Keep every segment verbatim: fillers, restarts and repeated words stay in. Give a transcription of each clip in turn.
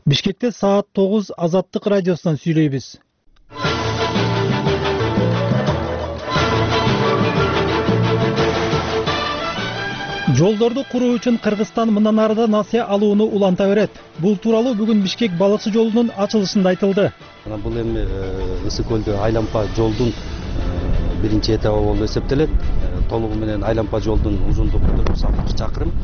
Бишкекте саат тогуз Азаттык радиосунан сүйлөйбүз. Жолдорду куруу үчүн Кыргызстан мындан арыда насыя алууну уланта берет. Бул тууралуу бүгүн Бишкек балыкчы жолунун ачылышында айтылды. Бул эми Ысык көлдө айлампа жолдун биринчи этабы болуп эсептелет. Толугу менен айлампа жолдун узундугу төрт жүз алтымыш чакырым.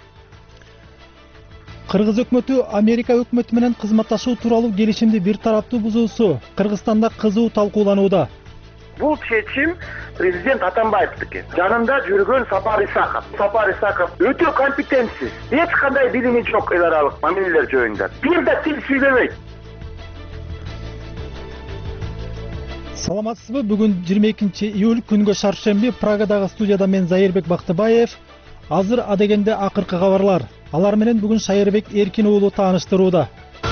Кыргыз өкмөтү Америка өкмөтү менен кызматташуу тууралуу келишимди бир тараптуу бузуусу Кыргызстанда кызуу талкууланууда. Бул чечим президент Атамбаевдики. Жанында жүргөн Сапар Исаков. Сапар Исаков өтө компетентсиз. Эч кандай билими жок эл аралык мамилелер жөнүндө. Бир да тил сүйлөбөйт. Саламатсызбы? Бүгүн жыйырма экинчи июль күнгө шаршемби Прагадагы студияда мен Зайырбек Бактыбаев. Азыр адегенде акыркы кабарлар. Алар менен бүгүн Шайырбек Эркин уулу тааныштырууда.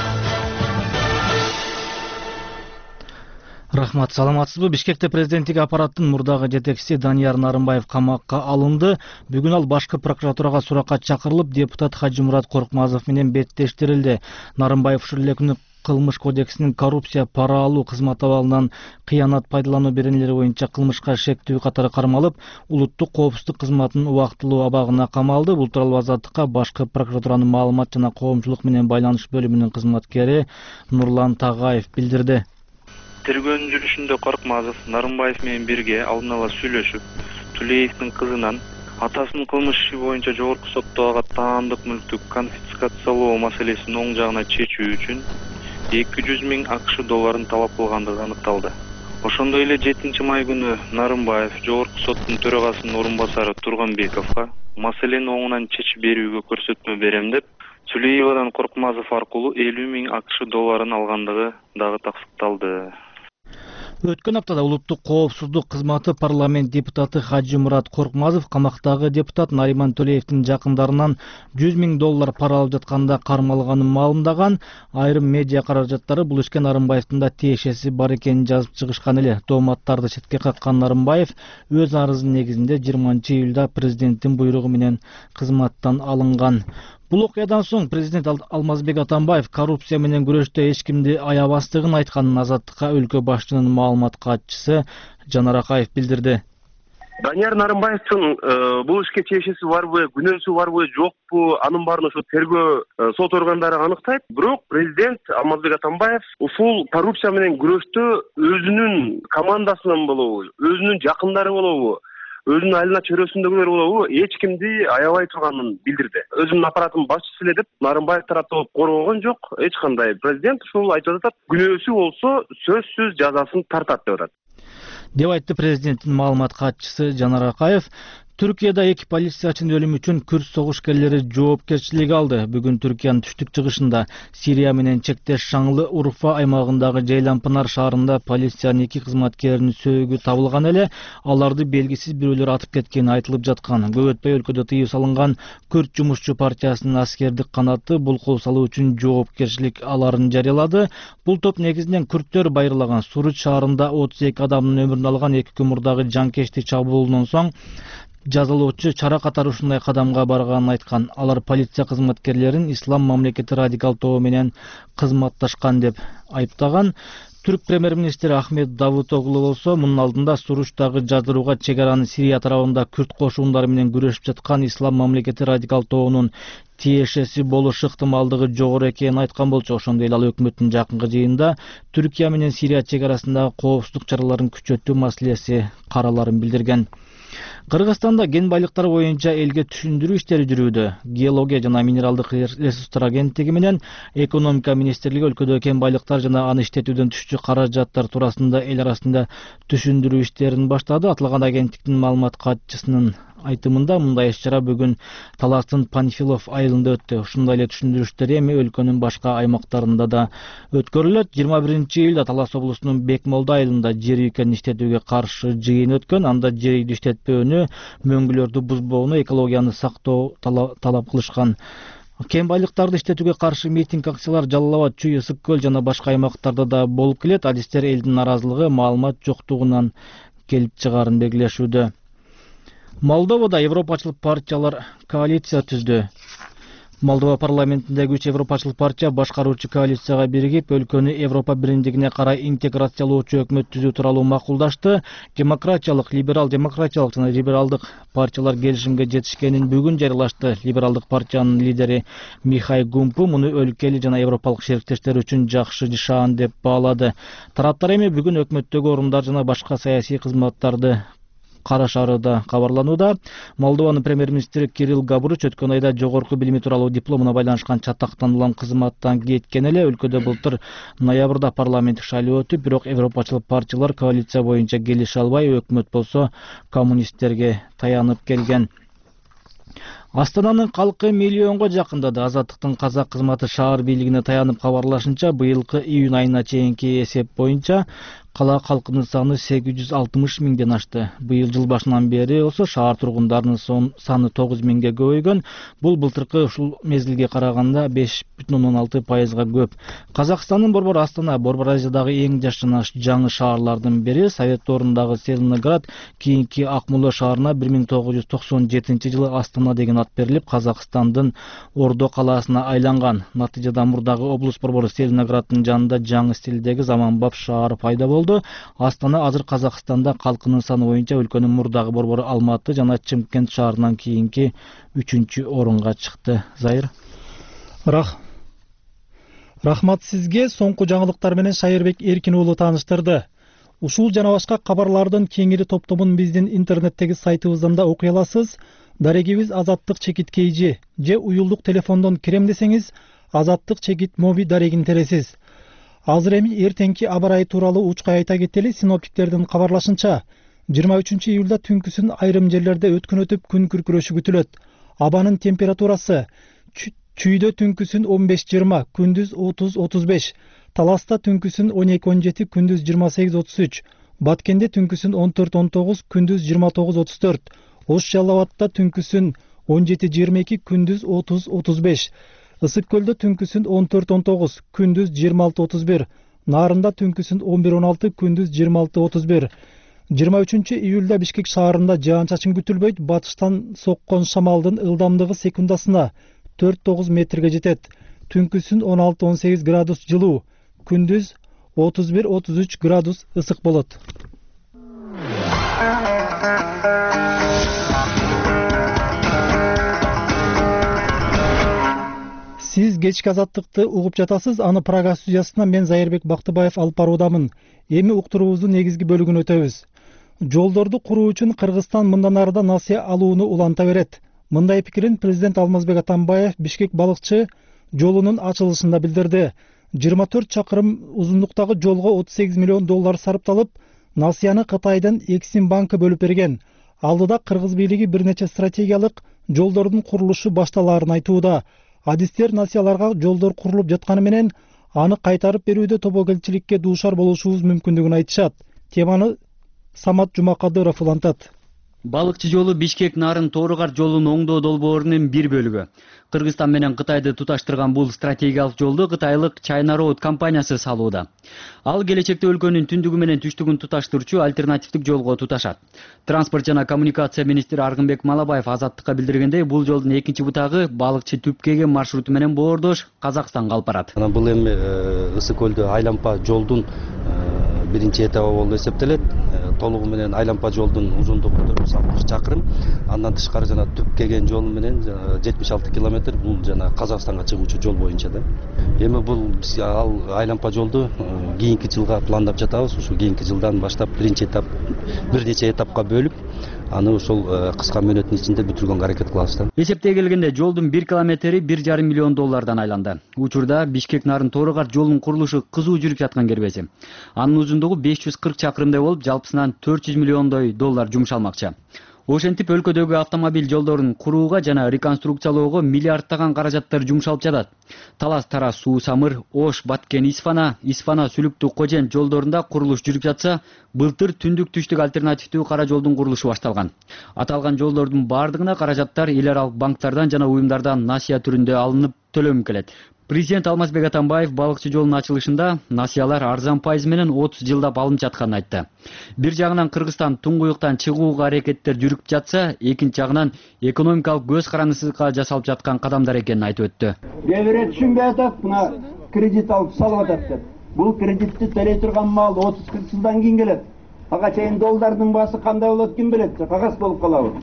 Рахмат, саламатсызбы? Бишкекте президенттик аппараттын мурдагы жетекчиси Данияр Нарымбаев камакка алынды. Бүгүн ал башкы прокуратурага суракка чакырылып, депутат Хажимурат Коркмазов менен беттештирилди. Нарымбаев ушул эле күнү Кылмыш кодексинин коррупция, пара алуу, кызмат абалынан кыянат пайдалануу беренелери боюнча кылмышка шектүү катары кармалып, улуттук коопсуздук кызматынын убактылуу абагына камалды. Бул тууралуу Азаттыкка башкы прокуратуранын маалымат жана коомчулук менен байланыш бөлүмүнүн кызматкери Нурлан Тагаев билдирди. Тергөөнүн жүрүшүндө Коркмазов Нарымбаев менен бирге алдын ала сүйлөшүп, Тулеевдин кызынан атасынын кылмыш иши боюнча жогорку сотто ага таандык мүлктү конфискациялоо маселесин оң жагына чечүү үчүн эки жүз миң АКШ долларын талап кылгандыгы аныкталды. Ошондой эле жетинчи май күнү Нарымбаев жогорку соттун төрагасынын орун басары Турганбековго маселени оңунан чечип берүүгө көрсөтмө берем деп, Тулеевадан Коркмазов аркылуу элүү миң АКШ долларын алгандыгы дагы тастыкталды. Өткөн аптада улуттук коопсуздук кызматы парламент депутаты Хажимурат Коркмазов камактагы депутат Нариман Төлеевдин жакындарынан жүз миң доллар пара алып жатканда кармалганын маалымдаган. Айрым медиа каражаттары бул ишке Нарымбаевдин да тиешеси бар экенин жазып чыгышкан эле. Тооматтарды четке каккан Нарымбаев өз арызынын негизинде жыйырманчы июлда президенттин буйругу менен кызматтан алынган. Бул окуядан соң президент Алмазбек Атамбаев коррупция менен күрөштө эч кимди аябастыгын айтканын Азаттыкка өлкө башчынын маалымат катчысы Жанар Акаев билдирди. Данияр Нарымбаевдин бул ишке тиешеси барбы, күнөөсү барбы, жокпу, анын баарын ошо тергөө сот органдары аныктайт. Бирок президент Алмазбек Атамбаев ушул коррупция менен күрөштө өзүнүн командасынан болобу, өзүнүн жакындары болобу, өзүнүн айылына чөйрөсүндөгүлөр болобу эч кимди аябай турганын билдирди. Өзүнүн аппараттын башчысы эле деп Нарымбаев тарапта болуп коргогон жок. Эч кандай. Президент ушул айтып атат, күнөөсү болсо сөзсүз жазасын тартат деп атат. Деп айтты президенттин маалымат катчысы Жанар Акаев. Түркияда эки полициячынын өлүмү үчүн күрд согушкерлери жоопкерчилик алды. Бүгүн Түркиянын түштүк чыгышында Сирия менен чектеш Шаңлы Урфа аймагындагы Жейланпынар шаарында полициянын эки кызматкеринин сөөгү табылган эле, аларды белгисиз бирөөлөр атып кеткени айтылып жаткан. Көп өтпөй өлкөдө тыюу салынган Күрд жумушчу партиясынын аскердик канаты бул кол салуу үчүн жоопкерчилик аларын жарыялады. Бул топ негизинен күрдтөр байырлаган Суруч шаарында отуз эки адамдын өмүрүн алган эки күн мурдагы жанкечтик чабуулунан соң жазалоочу чара катары ушундай кадамга барганын айткан. Алар полиция кызматкерлерин ислам мамлекети радикал тобу менен кызматташкан деп айыптаган. Түрк премьер-министри Ахмет Давутоглу болсо мунун алдында Суручтагы жаздырууга чек аранын Сирия тарабында күрд кошундары менен күрөшүп жаткан ислам мамлекети радикал тобунун тиешеси болуш ыктымалдыгы жогору экенин айткан болчу. Ошондой эле ал өкмөттүн жакынкы жыйынында Түркия менен Сирия чек арасындагы коопсуздук чараларын күчөтүү маселеси караларын билдирген. Кыргызстанда кен байлыктар боюнча элге түшүндүрүү иштери жүрүүдө. Геология жана минералдык ресурстар агенттиги менен экономика министрлиги өлкөдө кен байлыктар жана аны иштетүүдөн түшчү каражаттар туурасында эл арасында түшүндүрүү иштерин баштады. Аталган агенттиктин маалымат катчысынын айтымында мындай иш-чара бүгүн Таластын Панфилов айылында өттү. Ушундай эле түшүндүрүштөр эми өлкөнүн башка аймактарында да өткөрүлөт. жыйырма биринчи июлда Талас облусунун Бекмолда айылында жер үйкенин иштетүүгө каршы жыйын өткөн. Анда жер үйдү иштетпөөнү, мөңгүлөрдү бузбоону, экологияны сактоо талап кылышкан. Кен байлыктарды иштетүүгө каршы митинг акциялар Жалал Абад, Чүй, Ысык көл жана башка аймактарда да болуп келет. Адистер элдин наразылыгы маалымат жоктугунан келип чыгаарын белгилешүүдө. Молдовада европачыл партиялар коалиция түздү. Молдова парламентиндеги үч европачыл партия башкаруучу коалицияга биригип, өлкөнү Европа биримдигине карай интеграциялоочу өкмөт түзүү тууралуу макулдашты. Демократиялык, либерал демократиялык жана либералдык партиялар келишимге жетишкенин бүгүн жарыялашты. Либералдык партиянын лидери Михай Гумпу муну өлкөлүк жана европалык шериктештер үчүн жакшы шаан деп баалады. Тараптар эми бүгүн өкмөттөгү орундар жана башка саясий кызматтарды карашары да кабарланууда. Молдованын премьер-министри Кирилл Габруч өткөн айда жогорку билими тууралуу дипломуна байланышкан чатактануулан кызматтан кеткен эле. Өлкөдө былтыр ноябрда парламенттик шайлоо өтүп, бирок европачыл партиялар коалиция боюнча келише албай, өкмөт болсо коммунисттерге таянып келген. Астананын калкы миллионго жакындады. Азаттыктын казак кызматы шаар бийлигине таянып кабарлашынча, быйылкы июнь айына чейинки эсеп боюнча кала калкынын саны сегиз жүз алтымыш миңден ашты. Быйыл жыл башынан бери болсо шаар тургундарынын саны тогуз миңге көбөйгөн. Бул былтыркы ушул мезгилге караганда беш бүтүн ондон алты пайызга көп. Казакстандын Борбор Астана, Борбор Азиядагы эң жаш жана жаңы шаарлардын бири. Совет ордундагы Целиноград кийинки Акмола шаарына бир миң тогуз жүз токсон жетинчи жылы Астана деген ат берилип, Казакстандын Ордо калаасына айланган. Натыйжада мурдагы облус борбору Целинограддын жанында жаңы стилдеги заманбап шаар пайда болду. Астана азыр Казакстанда калкынын саны боюнча өлкөнүн мурдагы борбору Алматы жана Чымкент шаарынан кийинки үчүнчү орунга чыкты. Зайыр. Рах. Рахмат сизге. Соңку жаңылыктар менен Шайырбек Эркин уулу тааныштырды. Ушул жана башка кабарлардын кеңири топтомун биздин интернеттеги сайтыбыздан да окуй аласыз. Дарегибиз Азаттык чекит кейжи же уюлдук телефондон кирем десеңиз, Азаттык чекит моби дарегин тересиз. Азыр эми эртеңки аба ырайы тууралуу учкай айта кетели. Синоптиктердин кабарлашынча, жыйырма үчүнчү июлда түнкүсүн айрым жерлерде өткөн өтүп күн күркүрөшү күтүлөт. Абанын температурасы Чүйдө түнкүсүн он беш жыйырма, күндүз отуз отуз беш, Таласта түнкүсүн он эки он жети, күндүз жыйырма сегиз отуз үч, Баткенде түнкүсүн он төрт он тогуз, күндүз жыйырма тогуз отуз төрт, Ош Жалал Абадта түнкүсүн он жети жыйырма эки, күндүз отуз отуз беш, Ысык Көлдө түнкүсүн он төрт он тогуз, күндүз жыйырма алты отуз бир, Нарында түнкүсүн он бир он алты, күндүз жыйырма алты отуз бир. жыйырма үчүнчү июлда Бишкек шаарында жаан-чачын күтүлбөйт. Батыштан соккон шамалдын ылдамдыгы секундасына төрт тогуз метрге жетет. Түнкүсүн он алты он сегиз градус жылуу, күндүз отуз бир отуз үч градус ысык болот. Сиз кечки Азаттыкты угуп жатасыз. Аны Прага студиясынан мен Зайырбек Бактыбаев алып баруудамын. Эми уктуруубуздун негизги бөлүгүн өтөбүз. Жолдорду куруу үчүн Кыргызстан мындан арыда насыя алууну уланта берет. Мындай пикирин президент Алмазбек Атамбаев Бишкек балыкчы жолунун ачылышында билдирди. жыйырма төрт чакырым узундуктагы жолго отуз сегиз миллион доллар сарпталып, насыяны Кытайдын Эксим банкы бөлүп берген. Алдыда Кыргыз бийлиги бир нече стратегиялык жолдордун курулушу башталаарын айтууда. Адистер насыяларга жолдор курулуп жатканы менен аны кайтарып берүүдө тобокелчиликке дуушар болушубуз мүмкүндүгүн айтышат. Теманы Самат Жумакадыров улантат. Балыкчы жолу Бишкек Нарын Тооругар жолунун оңдоо долбоорунун бир бөлүгү. Кыргызстан менен Кытайды туташтырган бул стратегиялык жолду кытайлык China Road компаниясы салууда. Ал келечекте өлкөнүн түндүгү менен түштүгүн туташтырчу альтернативдик жолго туташат. Транспорт жана коммуникация министри Аргынбек Малабаев Азаттыкка билдиргендей, бул жолдун экинчи бутагы балыкчы Түпкеге маршруту менен боордош Казакстанга алып барат. Бул эми Ысык Көлдө айлампа жолдун биринчи этабы болуп эсептелет. Толугу менен айлампа жолдун узундугу төрт жүз алтымыш чакырым. Андан тышкары жана Түпкеген жолу менен жетимиш алты километр. Бул жана Казакстанга чыгуучу жол боюнча да. Эми бул ал айлампа жолду кийинки жылга пландап жатабыз. Ушу кийинки жылдан баштап биринчи этап бир нече этапка бөлүп, аны ошол кыска мөөнөттүн ичинде бүтүргөнгө аракет кылабыз да. Эсептей келгенде жолдун бир километри бир жарым миллион доллардан айланды. Учурда Бишкек Нарын Тооругар жолунун курулушу кызуу жүрүп жаткан кербези. Анын узундугу беш жүз кырк чакырымдай болуп, жалпысынан төрт жүз миллиондой доллар жумшалмакчы. Ошентип өлкөдөгү автомобиль жолдорун курууга жана реконструкциялоого миллиардтаган каражаттар жумшалып жатат. Талас Тарас Суу Самыр, Ош Баткен Исфана, Исфана Сүлүктү Кожен жолдорунда курулуш жүрүп жатса, былтыр түндүк түштүк альтернативдүү кара жолдун курулушу башталган. Аталган жолдордун бардыгына каражаттар эл аралык банктардан жана уюмдардан насыя түрүндө алынып төлөнүп келет. Президент Алмазбек Атамбаев балыкчы жолунун ачылышында насыялар арзан пайыз менен отуз жылдап алынып жатканын айтты. Бир жагынан Кыргызстан туңгуюктан чыгууга аракеттер жүрүп жатса, экинчи жагынан экономикалык көз карандысызлыкка жасалып жаткан кадамдар экенин айтып өттү. Кээ бирөө түшүнбөй атат, мына кредит алып салып атат деп. Бул кредитти төлөй турган маал отуз кырк жылдан кийин келет. Ага чейин доллардын баасы кандай болот ким билет? Кагаз болуп калабы?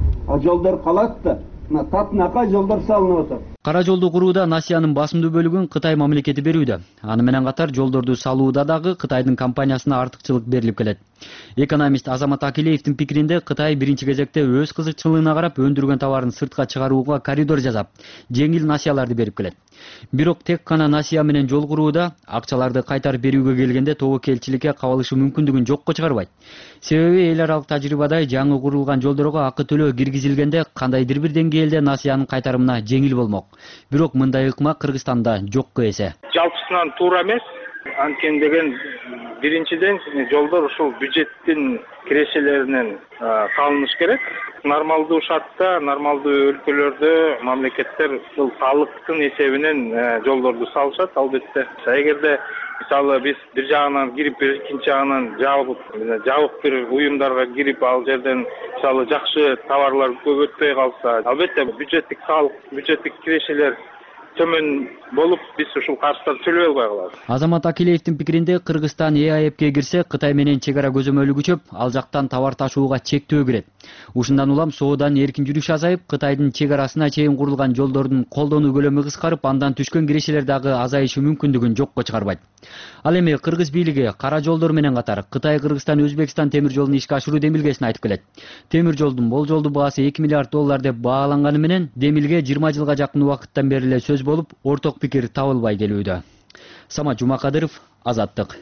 А жолдор калат да. Татынака жолдор салынып атат. Кара жолду курууда насыянын басымдуу бөлүгүн Кытай мамлекети берүүдө. Аны менен катар жолдорду салууда дагы Кытайдын компаниясына артыкчылык берилип келет. Экономист Азамат Акилеевдин пикиринде Кытай биринчи кезекте өз кызыкчылыгына карап өндүргөн товарын сыртка чыгарууга коридор жасап, жеңил насыяларды берип келет. Бирок тек гана насыя менен жол курууда акчаларды кайтарып берүүгө келгенде тобокелчиликке кабылышы мүмкүндүгүн жокко чыгарбайт. Себеби эл аралык тажрыйбада жаңы курулган жолдорго акы төлөө киргизилгенде кандайдыр бир деңгээлде насыянын кайтарымына жеңил болмок. Бирок мындай ыкма Кыргызстанда жокко эсе. Жалпысынан туура эмес. Анткени деген биринчиден жолдор ушул бюджеттин кирешелеринен салыныш керек. Нормалдуу шартта, нормалдуу өлкөлөрдө мамлекеттер ушул салыктын эсебинен жолдорду салышат албетте. Эгерде мисалы биз бир жагынан кирип, экинчи жагынан жабык, жабык бир уюмдарга кирип, ал жерден мисалы жакшы товарлар көбөтпөй калса, албетте бюджеттик салык, бюджеттик кирешелер төмөн болуп, биз ушул каржыларды төлөй албай калабыз. Азамат Акилеевдин пикиринде Кыргызстан Э А Эпке кирсе, Кытай менен чек ара көзөмөлү күчөп, ал жактан товар ташууга чектөө кирет. Ушундан улам сооданын эркин жүрүшү азайып, Кытайдын чек арасына чейин курулган жолдордун колдонуу көлөмү кыскарып, андан түшкөн кирешелер дагы азайышы мүмкүндүгүн жокко чыгарбайт. Ал эми Кыргыз бийлиги кара жолдор менен катар Кытай, Кыргызстан, Өзбекстан темир жолун ишке ашыруу демилгесин айтып келет. Темир жолдун болжолдуу баасы эки миллиард доллар деп бааланганы менен демилге жыйырма жылга жакын убакыттан бери эле сөз болуп, орток пикир табылбай келүүдө. Самат Жумакадыров, Азаттык.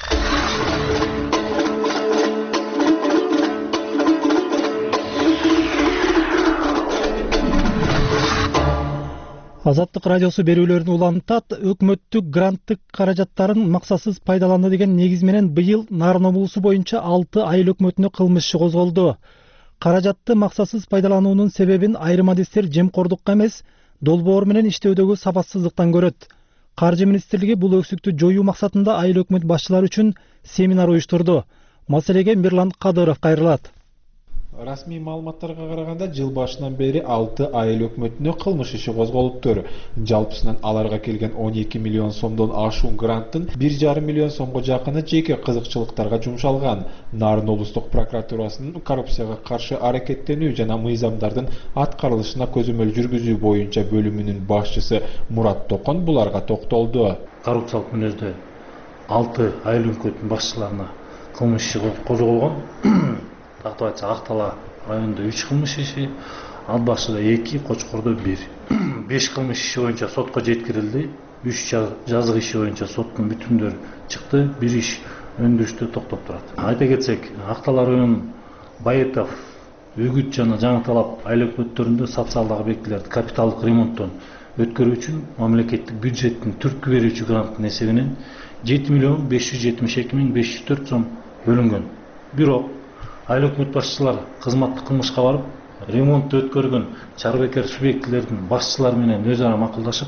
Азаттык радиосу берүүлөрүн улантат. Өкмөттүк гранттык каражаттарын максатсыз пайдаланды деген негиз менен быйыл Нарын облусу боюнча алты айыл өкмөтүнө кылмыш иши козголду. Каражатты максатсыз пайдалануунун себебин айрым адистер жемкордукка эмес, долбоор менен иштөөдөгү сапатсыздыктан көрөт. Каржы министрлиги бул өксүктү жоюу максатында айыл өкмөт башчылары үчүн семинар уюштурду. Маселеге Мирлан Кадыров кайрылат. Расмий маалыматтарга караганда жыл башынан бери алты айыл өкмөтүнө кылмыш иши козголуптур. Жалпысынан аларга келген он эки миллион сомдон ашуун гранттын бир жарым миллион сомго жакыны жеке кызыкчылыктарга жумшалган. Нарын облустук прокуратурасынын коррупцияга каршы аракеттенүү жана мыйзамдардын аткарылышына көзөмөл жүргүзүү боюнча бөлүмүнүн башчысы Мурат Токон буларга токтолду. Коррупциялык мүнөздө алты айыл өкмөтүнүн башчыларына кылмыш иши козголгон. Тактап айтсак, Актала районунда үч кылмыш иши, Ал Башыда эки, Кочкордо бир. беш кылмыш иши боюнча сотко жеткирилди. үч жазык иши боюнча соттун бүтүмдөрү чыкты. бир иш өндүрүштө токтоп турат. Айта кетсек, Актала районунун Байытов, Үгүт жана Жаңы Талап айыл өкмөттөрүндө социалдык объектилерди капиталдык ремонттон өткөрүү үчүн мамлекеттик бюджеттин түрткү берүүчү гранттын эсебинен жети миллион беш жүз жетимиш эки миң беш жүз төрт сом бөлүнгөн. Бирок айыл өкмөт башчылары кызматтык кылмышка барып, ремонтты өткөргөн чарбекер субъектилердин башчылары менен өз ара макулдашып,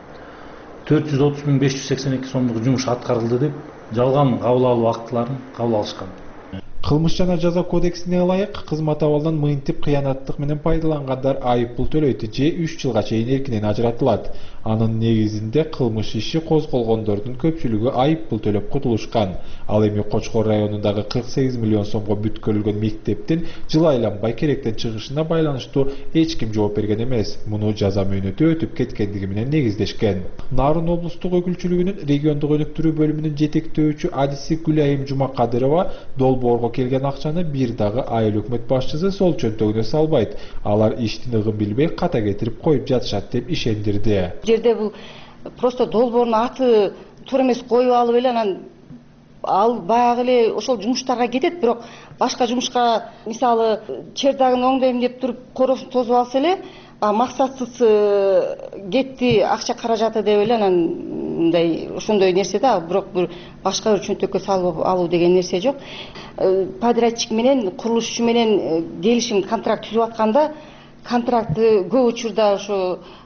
төрт жүз отуз миң беш жүз сексен эки сомдук жумуш аткарылды деп жалган кабыл алуу актыларын кабыл алышкан. Кылмыш жана жаза кодексине ылайык кызмат абалдан мынтип кыянаттык менен пайдалангандар айыппул төлөйт же үч жылга чейин эркинен ажыратылат. Анын негизинде кылмыш иши козголгондордун көпчүлүгү айыппул төлөп кутулушкан. Ал эми Кочкор районундагы кырк сегиз миллион сомго бүткөрүлгөн мектептин жыл айланбай керектен чыгышына байланыштуу эч ким жооп берген эмес. Муну жаза мөөнөтү өтүп кеткендиги менен негиздешкен. Нарын облустук өкүлчүлүгүнүн региондук өнүктүрүү бөлүмүнүн жетектөөчү адиси Гүлайым Жумакадырова долбоорго келген акчаны бир дагы айыл өкмөт башчысы сол чөнтөгүнө салбайт. Алар иштин ыгын билбей ката кетирип коюп жатышат деп ишендирди. Жерде бул просто долбоордун аты туура эмес коюп алып эле анан ал баягы эле ошол жумуштарга кетет, бирок башка жумушка мисалы чердагын оңдойм деп туруп короосун тосуп алса эле максатсыз кетти акча каражаты деп эле анан мындай ошондой нерсе да, бирок бир башка бир чөнтөккө салып алуу деген нерсе жок. Подрядчик менен курулушчу менен келишим контракт түзүп атканда контрактты көп учурда ошо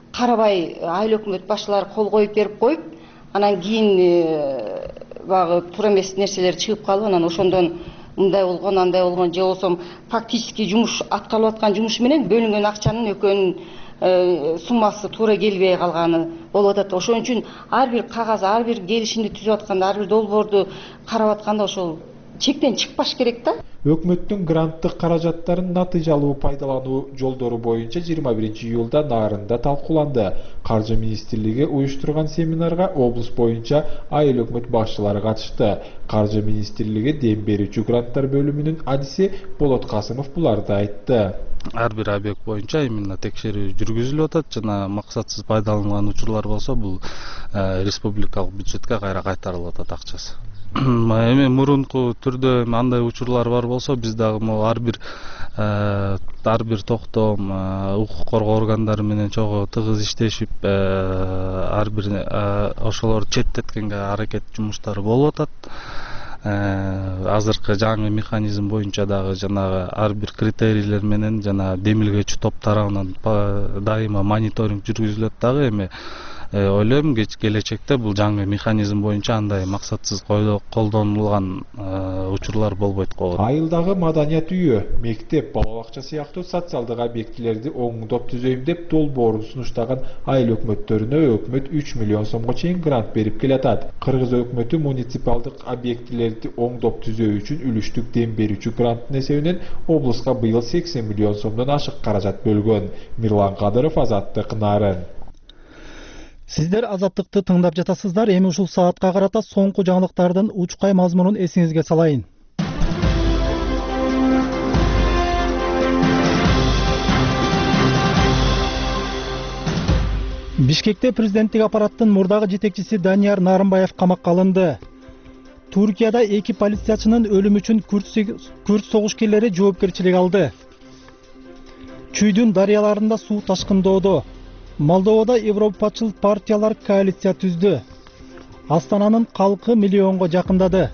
карабай айыл өкмөт башчылары кол коюп берип коюп, анан кийин багы туура эмес нерселер чыгып калып, анан ошондон мындай болгон, андай болгон, же болбосо фактически жумуш аткарылып аткан жумуш менен бөлүнгөн акчанын экөөнүн суммасы туура келбей калганы болуп атат. Ошон үчүн ар бир кагаз, ар бир келишимди түзүп атканда, ар бир долбоорду карап атканда ошол чектен чыкпаш керек да. Өкмөттүн гранттык каражаттарын натыйжалуу пайдалануу жолдору боюнча жыйырма биринчи июлда Нарында талкууланды. Каржы министрлиги уюштурган семинарга облус боюнча айыл өкмөт башчылары катышты. Каржы министрлиги дем берүүчү гранттар бөлүмүнүн адиси Болот Касымов буларды айтты. Ар бир объект боюнча именно текшерүү жүргүзүлүп атат жана максатсыз пайдаланган учурлар болсо бул республикалык бюджетке кайра кайтарылып атат акчасы. Эми мурунку түрдө андай учурлар бар болсо биз дагы могу ар бир ар бир токтом укук коргоо органдары менен чогуу тыгыз иштешип ар бир ошолорду четтеткенге аракет жумуштары болуп атат. Азыркы жаңы механизм боюнча дагы жанагы ар бир критерийлер менен жана демилгечи топ тарабынан дайыма мониторинг жүргүзүлөт дагы. Эми ойлойм келечекте бул жаңы механизм боюнча андай максатсыз колдонулган учурлар болбойт болот. Айылдагы маданият үйү, мектеп, бала бакча сыяктуу социалдык объектилерди оңдоп түзөйм деп долбоорун сунуштаган айыл өкмөттөрүнө өкмөт үч миллион сомго чейин грант берип келатат. Кыргыз өкмөтү муниципалдык объектилерди оңдоп түзөө үчүн үлүштүк дем берүүчү гранттын эсебинен облуска быйыл сексен миллион сомдон ашык каражат бөлгөн. Мирлан Кадыров, Азаттык, Нарын. Сиздер Азаттыкты тыңдап жатасыздар. Эми ушул саатка карата соңку жаңылыктардын учкай мазмунун эсиңизге салайын. Бишкекте президенттик аппараттын мурдагы жетекчиси Данияр Нарымбаев камакка алынды. Туркияда эки полициячынын өлүмү үчүн күрд согушкерлери жоопкерчилик алды. Чүйдүн дарыяларында суу ташкындоодо. Молдовада европачыл партиялар коалиция түздү. Астананын калкы миллионго жакындады.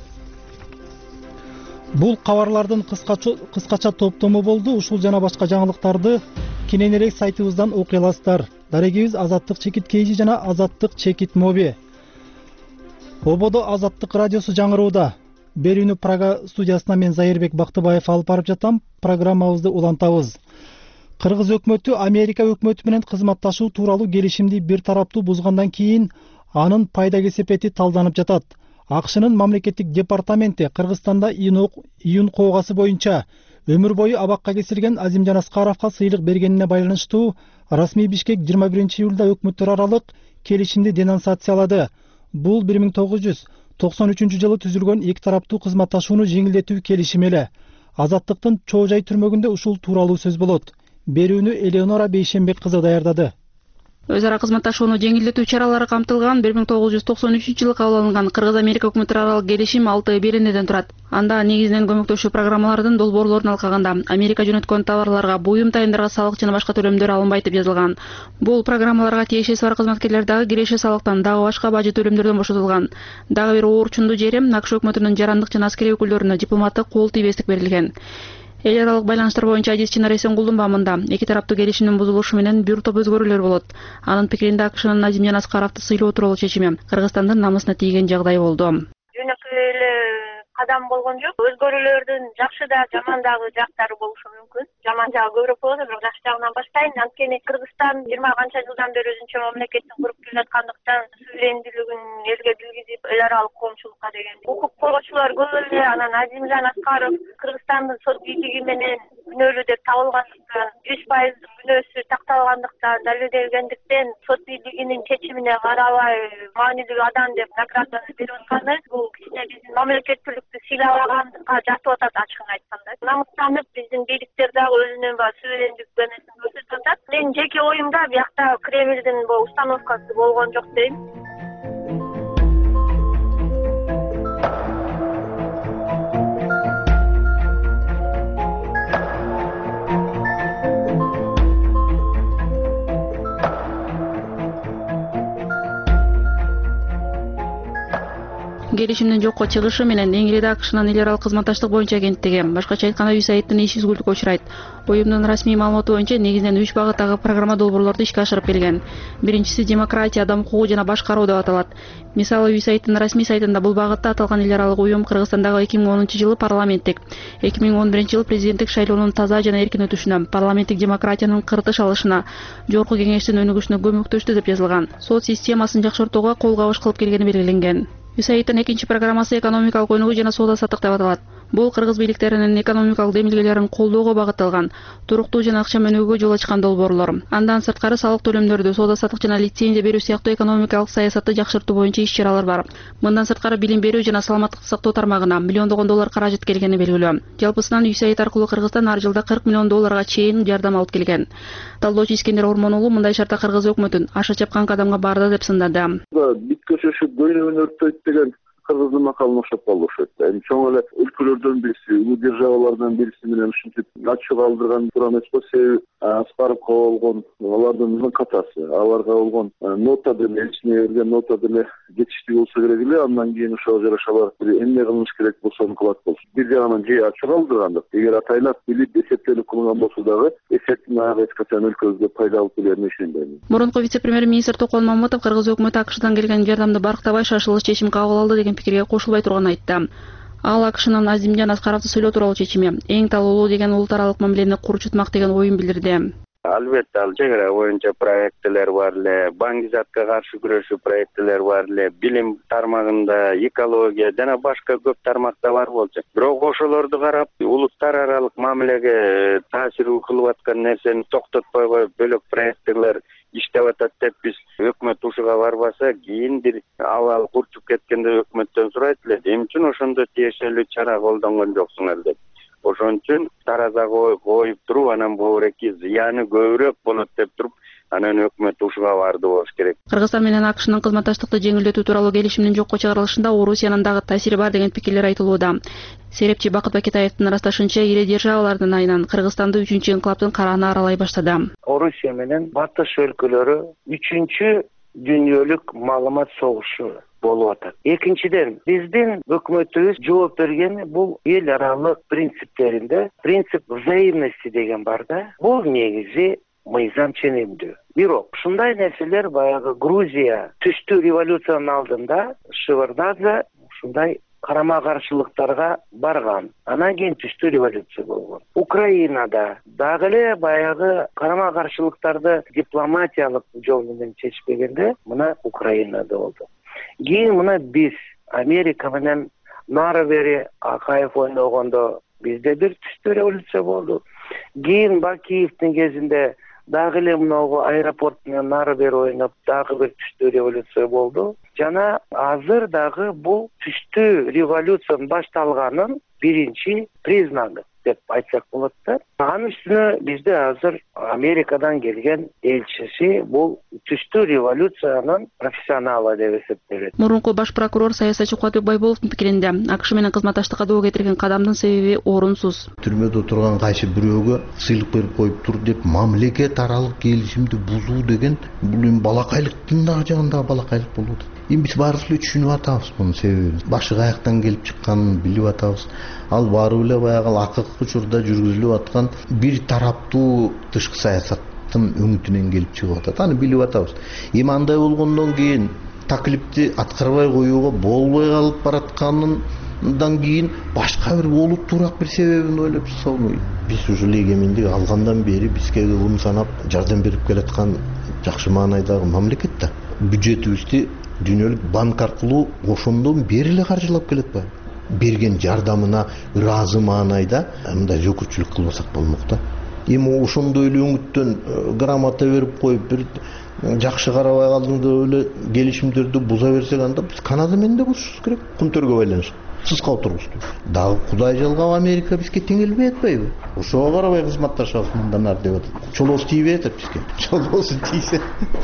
Бул кабарлардын кыскача топтому болду. Ушул жана башка жаңылыктарды кененирээк сайтыбыздан окуй аласыздар. Дарегибиз Азаттык Чекит Кейжи жана Азаттык Чекит Моби. Ободо Азаттык радиосу жаңырууда. Берүүнү Прага студиясына мен Зайырбек Бактыбаев алып барып жатам. Программабызды улантабыз. Кыргыз өкмөтү Америка өкмөтү менен кызматташуу тууралуу келишимди бир тараптуу бузгандан кийин анын пайда кесепети талданып жатат. АКШнын мамлекеттик департаменти Кыргызстанда июн коогасы боюнча өмүр бою абакка кесилген Азимжан Аскаровго сыйлык бергенине байланыштуу расмий Бишкек жыйырма биринчи июлда өкмөттөр аралык келишимди денонсациялады. Бул бир миң тогуз жүз токсон үчүнчү жылы түзүлгөн эки тараптуу кызматташууну жеңилдетүү келишими эле. Азаттыктын чоо жай түрмөгүндө ушул тууралуу сөз болот. Берүүнү Элеонора Бейшенбек кызы даярдады. Өз ара кызматташууну жеңилдетүү чаралары камтылган бир миң тогуз жүз токсон үчүнчү жылы кабыл алынган Кыргыз Америка өкмөттөрү аралык келишим алты беренеден турат. Анда негизинен көмөктөшүү программалардын долбоорлорун алкаганда Америка жөнөткөн товарларга, буюм тайымдарга салык жана башка төлөмдөр алынбайт деп жазылган. Бул программаларга тиешеси бар кызматкерлер дагы киреше салыктан, дагы башка бажы төлөмдөрдөн бошотулган. Дагы бир оорчундуу жери АКШ өкмөтүнүн жарандык жана аскерий өкүлдөрүнө дипломаттык кол тийбестик берилген. Эл аралык байланыштар боюнча адис Чынар Эсенгулдун бамында эки тараптуу келишимдин бузулушу менен бир топ өзгөрүүлөр болот. Анын пикиринде АКШнын Азимжан Аскаровду сыйлоо тууралуу чечими Кыргызстандын намысына тийген жагдай болду. Жөнөкөй эле кадам болгон жок. Өзгөрүүлөрдүн жакшы да, жаман дагы жактары болушу мүмкүн. Жаман жагы көбүрөөк болот, бирок жакшы жагынан баштайын. Анткени Кыргызстан жыйырма канча жылдан бери өзүнчө мамлекеттин куруп келаткандыктан суверендүүлүгүн элге билгизип, эл аралык коомчулукка деген укук коргоочулар көп эле. Анан Азимжан Аскаров Кыргызстандын сот бийлиги менен күнөөлүү деп табылгандыктан, жүз пайыз күнөөсү такталгандыктан, далилделгендиктен сот бийлигинин чечимине карабай маанилүү адам деп награданы берип атканы бул кичине биздин мамлекеттүүлүктү сыйлагандыкка жатып атат, ачыгын айтканда. Намыстанып биздин бийликтер дагы өзүнүн баягы суверендик бенесин көрсөтүп атат. Менин жеке оюмда биякта Кремлдин бул установкасы болгон жок дейм. Келишимдин жокко чыгышы менен ЭңиРиде АКШнын эл аралык кызматташтык боюнча агенттиги, башкача айтканда ю эс эй айдын иши үзгүлтүккө учурайт. Уюмдун расмий маалыматы боюнча негизинен үч багыттагы программа долбоорлорду ишке ашырып келген. Биринчиси демократия, адам укугу жана башкаруу деп аталат. Мисалы ю эс эй айдын расмий сайтында бул багытта аталган эл аралык уюм Кыргызстандагы эки миң онунчу жылы парламенттик, эки миң он биринчи жылы президенттик шайлоонун таза жана эркин өтүшүнө, парламенттик демократиянын кыртыш алышына, жогорку кеңештин өнүгүшүнө көмөктөштү деп жазылган. Сот системасын жакшыртууга кол кабыш кылып келгени белгиленген. ю эс эй айдын экинчи программасы экономикалык өнүгүү жана соода саттык деп аталат. Бул кыргыз бийликтеринин экономикалык демилгелерин колдоого багытталган, туруктуу жана акча өнүгүүгө жол ачкан долбоорлор. Андан сырткары салык төлөмдөрдү, соода саттык жана лицензия берүү сыяктуу экономикалык саясатты жакшыртуу боюнча иш-чаралар бар. Мындан сырткары билим берүү жана саламаттыкты сактоо тармагына миллиондогон доллар каражат келгени белгилүү. Жалпысынан ю эс эй айд аркылуу Кыргызстан ар жылда кырк миллион долларга чейин жардам алып келген. Талдоочу Искендер Ормон уулу мындай шартта Кыргыз өкмөтүн аша чапкан кадамга барды деп сындады. Бит көчөшүп көйнөгүн өрттөйт деген кыргыздын макалына окшоп калды окшойт. Эми чоң эле өлкөлөрдөн бириси, улуу державалардан бириси менен ушинтип ачуу калдырган туура эмес го. Себеби Аскаровго болгон алардын катасы, аларга болгон нота деле элчине берген нота деле жетиштүү болсо керек эле. Андан кийин ошого жараша алар эмне кылыш керек болсо аны кылат болчу. Бир жагынан же ачуу калдыргандык. Эгер атайлап билип эсептелип кылынган болсо дагы эсептин ага эч качан өлкөбүзгө пайда алып келерине ишенбейм. Мурунку вице-премьер-министр Токон Мамытов Кыргыз өкмөтү АКШдан келген жардамды барктабай шашылыш чечим кабыл алды деген пикирге кошулбай турганын айтты. Ал АКШнын Азимжан Аскаровду сөйлөө тууралуу чечими эң талуулуу деген улут аралык мамилени курчутмак деген оюн билдирди. Албетте ал чек ара боюнча проекттер бар эле, баңгизатка каршы күрөшүү проекттер бар эле, билим тармагында, экология жана башка көп тармакта бар болчу. Бирок ошолорду карап, улуттар аралык мамилеге таасир кылып аткан нерсени токтотпой коюп, бөлөк проекттер иштеп атат деп биз өкмөт ушуга барбаса, кийин бир абал курчуп кеткенде өкмөттөн сурайт эле, эмне үчүн ошондо тиешелүү чара колдонгон жоксуңар деп. Ошон үчүн таразага коюп туруп, анан боореки зыяны көбүрөөк болот деп туруп, анан өкмөт ушуга барды болуш керек. Кыргызстан менен АКШнын кызматташтыкты жеңилдетүү тууралуу келишимдин жокко чыгарылышында Орусиянын дагы таасири бар деген пикирлер айтылууда. Серепчи Бакыт Бакетаевдин ырасташынча, ири державалардын айынан Кыргызстанды үчүнчү инкылаптын карааны аралай баштады. Орусия менен батыш өлкөлөрү үчүнчү дүйнөлүк маалымат согушу болуп атат. Экинчиден, биздин өкмөтүбүз жооп берген бул эл аралык принциптеринде принцип взаимности деген бар да. Бул негизи мыйзам ченемдүү. Бирок ушундай нерселер баягы Грузия түштүү революциянын алдында Шеварднадзе ушундай карама каршылыктарга барган. Анан кийин түштүү революция болгон. Украинада дагы эле баягы карама каршылыктарды дипломатиялык жол менен чечпегенде мына Украинада болду. Кийин мына биз Америка менен нары бери Акаев ойногондо бизде бир түштүү революция болду. Кийин Бакиевдин кезинде дагы эле мынагу аэропорт менен нары бери ойноп дагы бир түштүү революция болду. Жана азыр дагы бул түштүү революциянын башталганын биринчи признаги деп айтсак болот да. Анын үстүнө бизде азыр Америкадан келген элчиси бул түштүү революциянын профессионалы деп эсептелет. Мурунку баш прокурор саясатчы Кубатбек Байболовдун пикиринде, АКШ менен кызматташтыкка доо кетирген кадамдын себеби орунсуз. Түрмөдө турган кайсы бирөөгө сыйлык берип коюп тур деп мамлекет аралык келишимди бузуу деген бул эми балакайлыктын дагы жагында балакайлык болуп атат. Эми биз баарыбыз эле түшүнүп атабыз мунун себебин. Башы каяктан келип чыкканын билип атабыз. Ал баары эле баягы акыркы учурда жүргүзүлүп аткан бир тараптуу тышкы саясаттын өңүтүнөн келип чыгып атат. Аны билип атабыз. Эми андай болгондон кийин таклипти аткарбай коюуга болбой калып баратканынан кийин башка бир олуттуураак бир себебин ойлоп сону биз уже эгемендик алгандан бери бизге ун санап жардам берип келаткан жакшы маанайдагы мамлекет да. Бюджетибизди дүйнөлүк банк аркылуу ошондон бери эле каржылап келет баягы. Берген жардамына ыраазы маанайда мындай жөкүрчүлүк кылбасак болмок да. Эми ошондой эле өңүттөн грамота берип коюп бир жакшы карабай калдың деп эле келишимдерди буза берсек, анда биз Канада менен да бузушубуз керек. Күнтөргө байланыштуу сыска отургузду. Дагы Кудай жалгап Америка бизге теңелбей атпайбы? Ошого карабай кызматташабыз мындан ары деп атат. Чолоосу тийбей атат бизге. Чолоосу тийсе.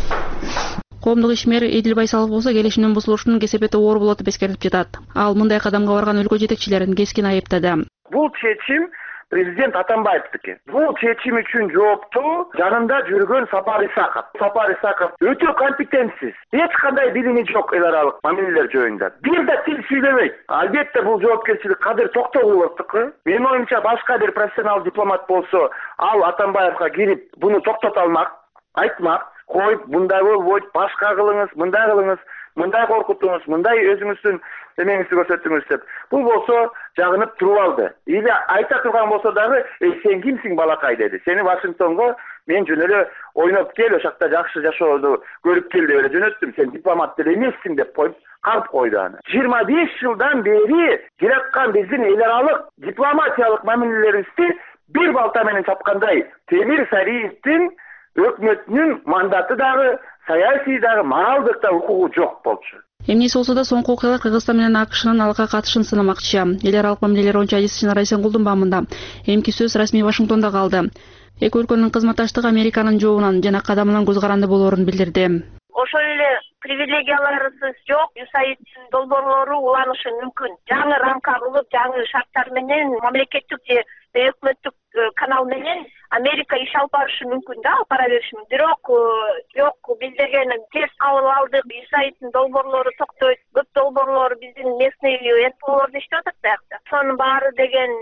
Коомдук ишмер Эдил Байсалов болсо келишимдин бузулушунун кесепети оор болот деп эскертип жатат. Ал мындай кадамга барган өлкө жетекчилерин кескин айыптады. Бул чечим президент Атамбаевдики. Бул чечим үчүн жооптуу жанында жүргөн Сапар Исаков. Сапар Исаков өтө компетентсиз, эч кандай билими жок эл аралык мамилелер жөнүндө. Бир да тил сүйлөбөйт. Албетте бул жоопкерчилик Кадыр Токтогуловдуку. Менин оюмча башка бир профессионал дипломат болсо, ал Атамбаевга кирип буну токтото алмак, айтмак, коюп мындай болбойт, башка кылыңыз, мындай кылыңыз, мындай коркутуңуз, мындай өзүңүздүн эмеңизди көрсөтүңүз деп. Бул болсо жагынып туруп алды. Или айта турган болсо дагы, "Эй, сен кимсиң балакай?" деди. "Сени Вашингтонго мен жөн эле ойноп кел, ошол жакта жакшы жашооду көрүп кел деп эле жөнөттүм. Сен дипломат деле эмессиң" деп коюп карып койду аны. жыйырма беш жылдан бери келаткан биздин эл аралык дипломатиялык мамилелерибизди бир балта менен чапкандай Темир Сариевдин өкмөтүнүн мандаты дагы, саясий дагы, моралдык да укугу жок болчу. Эмнеси болсо да соңку окуялар Кыргызстан менен АКШнын алка катышын сынамакчы. Эл аралык мамилелер боюнча адис Чынар Айсенгулдун баамында. Эмки сөз расмий Вашингтондо калды. Эки өлкөнүн кызматташтыгы Американын жообунан жана кадамынан көз каранды болоорун билдирди. Ошол эле привилегияларыбыз жок, юсаидтин долбоорлору уланышы мүмкүн. Жаңы рамка кылып, жаңы шарттар менен мамлекеттик же өкмөттүк канал менен Америка иш алып барышы мүмкүн да, алып бара бериши мүмкүн. Бирок жок, биз деген терс кабыл алдык, юсаидтин долбоорлору токтойт, көп долбоорлор биздин местный НПОлордо иштеп атат биякта. Сонун баары деген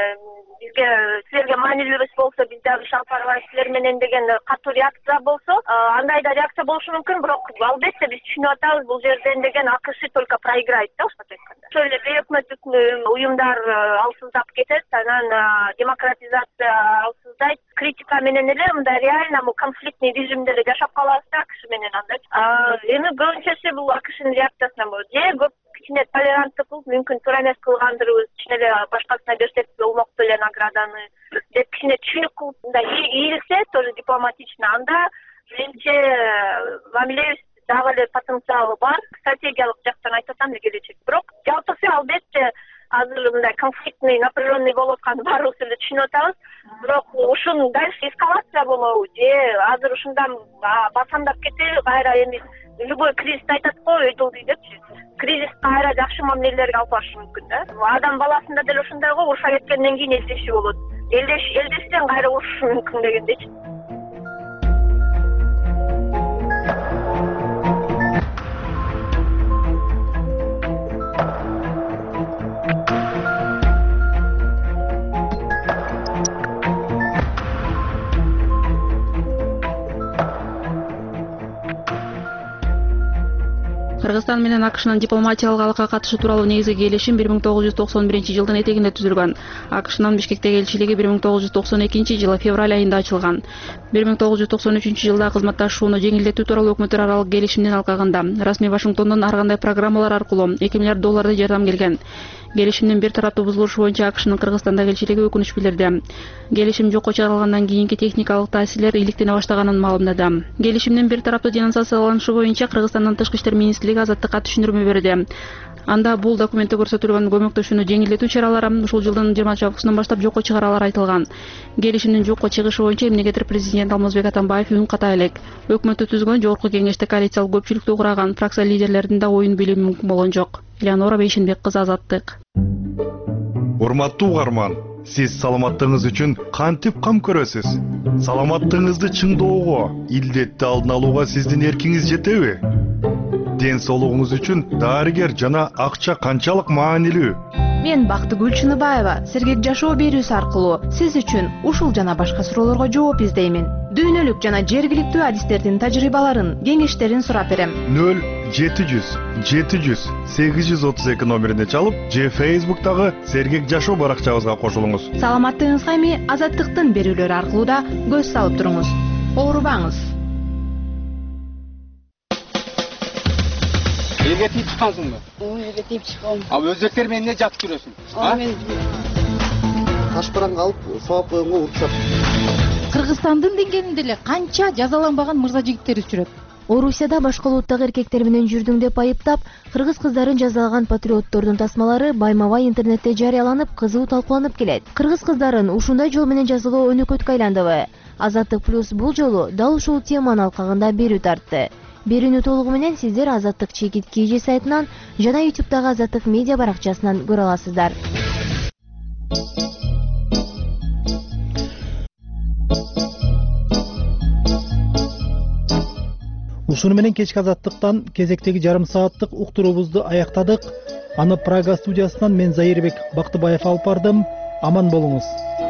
бизге силерге маанилүү эмес болсо, биз дагы иш алып барбайбыз силер менен деген катуу реакция болсо, андай да реакция болушу мүмкүн, бирок албетте биз түшүнүп атабыз, бул жерден деген АКШ только проиграет да, ошо айтканда. Ошол эле бейөкмөттүк уюмдар алсыздап кетет, анан демократизация алсыздайт. Критика менен эле мындай реально бул конфликтный режимде эле жашап калабыз да АКШ менен анда. Эми көбүнчөсү бул АКШнын реакциясынан болот. Же көп кичине толеранттуу кылып, мүмкүн туура эмес кылгандырбыз, кичине эле башкасына берсек болмок беле награданы деп кичине түшүнүк кылып мындай ийилсе, тоже дипломатично, анда менимче мамилебиз дагы эле потенциалы бар. Стратегиялык жактан айтсам да келечек. Бирок жалпысы албетте азыр мындай конфликтный, напряженный болуп атканын баарыбыз эле түшүнүп атабыз. Бирок ушун дальше эскалация болобу же азыр ушундан басамдап кетеби, кайра эми любой кризисте айтат го, өйдөлдүй депчи. Кризис кайра жакшы мамилелерге алып барышы мүмкүн да. Адам баласында деле ушундай го, уруша кеткенден кийин элдеши болот. Элдеш элдештен кайра урушушу мүмкүн дегендейчи. Кыргызстан менен АКШнын дипломатиялык алакка катышы тууралуу негизги келишим бир миң тогуз жүз токсон биринчи жылдын этегинде түзүлгөн. АКШнын Бишкектеги элчилиги бир миң тогуз жүз токсон экинчи жылы февраль айында ачылган. бир миң тогуз жүз токсон үчүнчү жылда кызматташууну жеңилдетүү тууралуу өкмөттөр аралык келишимдин алкагында расмий Вашингтондон ар кандай программалар аркылуу эки миллиард долларды жардам келген. Келишимдин бир тараптуу бузулушу боюнча АКШнын Кыргызстандагы элчилиги өкүнүч билдирди. Келишим жокко чыгарылгандан кийинки техникалык таасирлер иликтене баштаганын маалымдады. Келишимдин бир тараптуу денонсацияланышы боюнча Кыргызстандын Тышкы иштер министрлиги азаттыкка түшүндүрмө берди. Анда бул документте көрсөтүлгөн көмөктөшүүнү жеңилдетүү чаралары ушул жылдын жыйырманчы августунан баштап жокко чыгаралары айтылган. Келишимдин жокко чыгышы боюнча эмнегедир президент Алмазбек Атамбаев үн ката элек. Өкмөттү түзгөн жогорку кеңеште коалициялык көпчүлүктү кураган фракция лидерлеринин да оюн билүү мүмкүн болгон жок. Элеонора Бейшенбек кызы, Азаттык. Урматтуу угарман, сиз саламаттыгыңыз үчүн кантип кам көрөсүз? Саламаттыгыңызды чыңдоого, илдетти алдын алууга сиздин эркиңиз жетеби? Ден соолугуңуз үчүн дарыгер жана акча канчалык маанилүү? Мен Бактыгүл Чыныбаева сергек жашоо берүүсү аркылуу сиз үчүн ушул жана башка суроолорго жооп издеймин. Дүйнөлүк жана жергиликтүү адистердин тажрыйбаларын, кеңештерин сурап берем. нөл жети жүз жети жүз сегиз жүз отуз эки номерине чалып, же Facebook'тагы сергек жашоо баракчабызга кошулуңуз. Саламаттыгыңызга эми Азаттыктын берүүлөрү аркылуу да көз салып туруңуз. Оорубаңыз. Элге тийип чыккансыңбы? Ооба, элге тийип чыккам. А өзбектер менен эмне жатып жүрөсүң? А мен ташпаранга алып сабап койгонго уруксат. Кыргызстандын деңгээлинде эле канча жазаланбаган мырза жигиттерибиз жүрөт. Орусияда башка улуттагы эркектер менен жүрдүң деп айыптап, кыргыз кыздарын жазалаган патриоттордун тасмалары байма-бай интернетте жарыяланып, кызуу талкууланып келет. Кыргыз кыздарын ушундай жол менен жазалоо өнөкөткө айландыбы? Азаттык плюс бул жолу дал ушул теманын алкагында берүү тартты. Берүүнү толугу менен сиздер Азаттык Чекит Кийжи сайтынан жана ютубтагы Азаттык медиа баракчасынан көрө аласыздар. Ушуну менен кечки азаттыктан кезектеги жарым сааттык уктуруубузду аяктадык. Аны Прага студиясынан мен Зайырбек Бактыбаев алып бардым. Аман болуңуз.